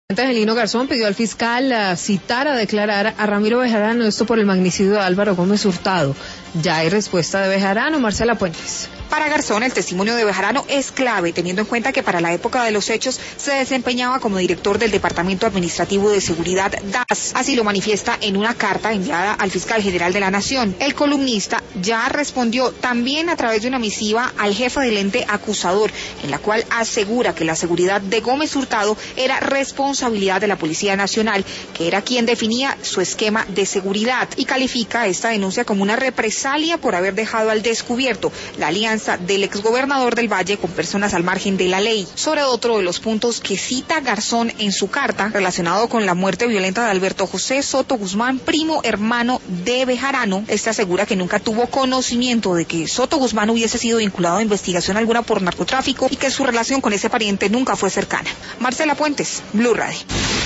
Angelino Garzón pidió al fiscal citar a declarar a Ramiro Bejarano, esto por el magnicidio de Álvaro Gómez Hurtado. Ya hay respuesta de Bejarano. Marcela Puentes. Para Garzón, el testimonio de Bejarano es clave, teniendo en cuenta que para la época de los hechos se desempeñaba como director del Departamento Administrativo de Seguridad DAS. Así lo manifiesta en una carta enviada al fiscal general de la Nación. El columnista ya respondió también a través de una misiva al jefe del ente acusador, en la cual asegura que la seguridad de Gómez Hurtado era responsabilidad de la Policía Nacional, que era quien definía su esquema de seguridad, y califica esta denuncia como una represalia por haber dejado al descubierto la alianza del exgobernador del Valle con personas al margen de la ley. Sobre otro de los puntos que cita Garzón en su carta, relacionado con la muerte violenta de Alberto José Soto Guzmán, primo hermano de Bejarano, este asegura que nunca tuvo conocimiento de que Soto Guzmán hubiese sido vinculado a investigación alguna por narcotráfico y que su relación con ese pariente nunca fue cercana. Marcela Puentes, Blue Radio.